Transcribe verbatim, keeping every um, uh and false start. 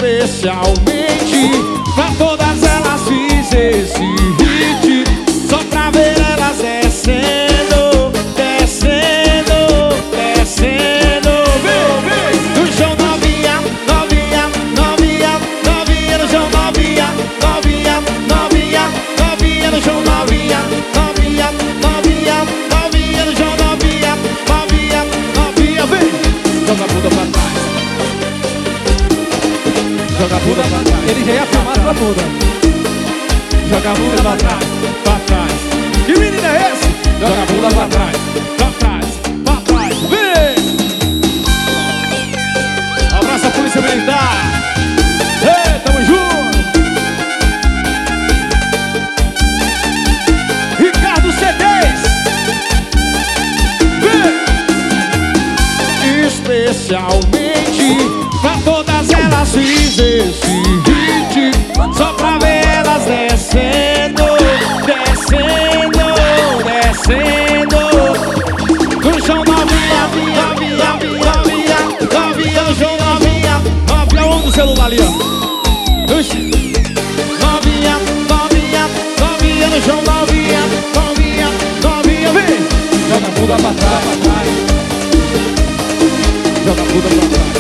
Especialmente pra todas elas fiz esse hit, só pra ver elas descendo, descendo, descendo. Vem, vem! No chão novinha, novinha, novinha, novinha no chão novinha, novinha, novinha, novinha no chão novinha, novinha, novinha, novinha no chão novinha, novinha, novinha. Vem! Joga a bunda pra trás. Joga a bunda pra trás. Ele já ia filmar pra bunda. Joga a bunda pra trás, pra trás. Que menino é esse? Joga a bunda pra trás, pra trás, pra trás. Vem! Abraça a polícia militar. Ei, tamo junto. Ricardo C dez. Vem! Especialmente pra todas elas fiz esse hit, só pra ver elas descendo, descendo, descendo. No chão novinha, novinha, novinha, novinha, no chão novinha, novinha, onde o celular ali, ó. Novinha, novinha, novinha, no chão novinha, novinha, novinha, vem! Joga a bunda pra trás, pra trás. Joga a bunda pra trás.